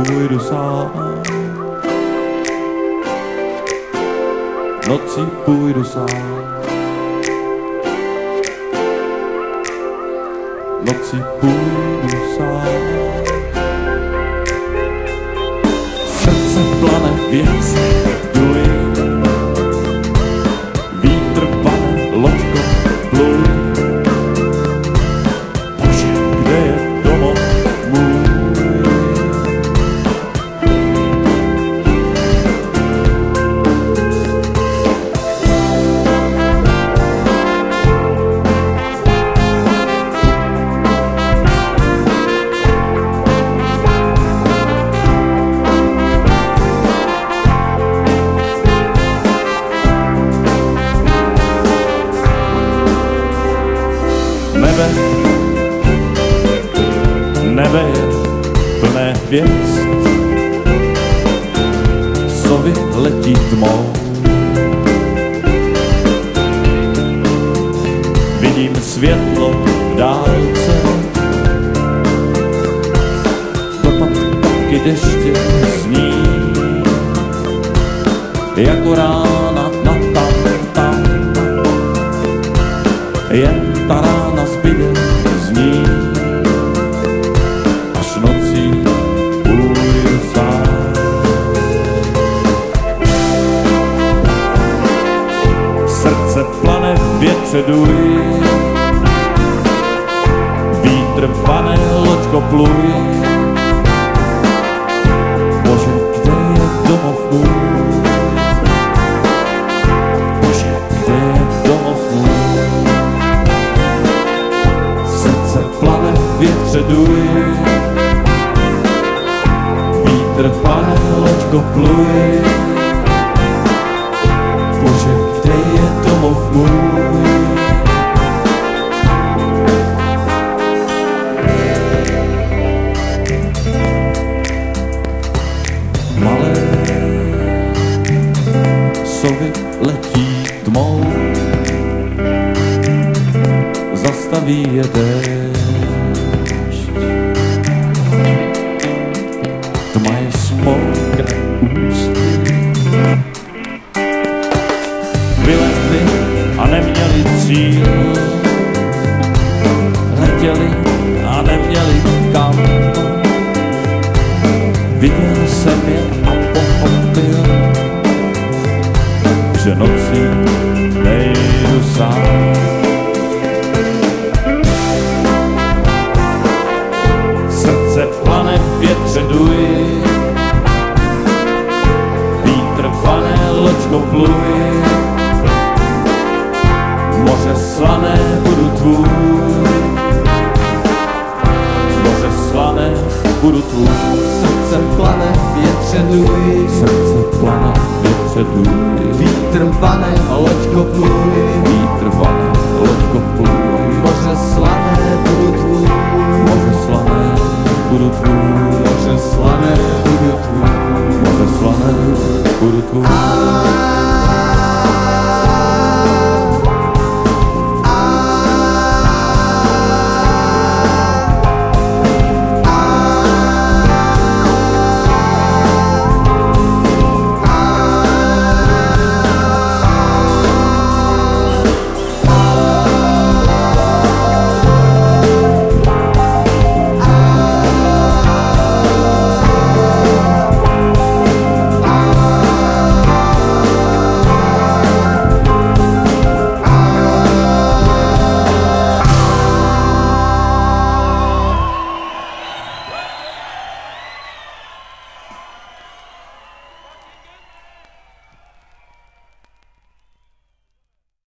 půjdu sám. Nocí půjdu sám. Nocí půjdu sám. Srdce plane, věc duj. Vítr pane, loďko pluj. Bože, kde je domov můj? Nebe je plné hvězd, sovy letí tmou. Vidím světlo v dálce, dopad kapky deště zní, jako rána na tam. Jen ta rána zbyde zní, až nocí půjdu sám. Srdce plane v větře duj, vítr pane, loďko pluj. Bože, kde je domov můj? Bože, kde je domov můj? Plane v větře duj, vítr pane, loďko pluj. Bože, kde je domov můj? Malé sovy letí tmou, zastaví je tma je smolkne ústy. Vyletli a neměli cíl, letěli a neměli kam. Viděl jsem je a pochopil, že nocí nejdu sám. Srdce plane v větře duj, vítr pane, loďko pluj. Moře slané, budu tvůj. Moře slané, budu tvůj. Srdce plane v větře duj, Srdce plane v větře duj. vítr pane, loďko pluj. Vítr pane, loďko pluj. Moře slané, budu tvůj. Moře slané, budu tvůj. Moře slané, budu tvůj. Moře slané, budu tvůj.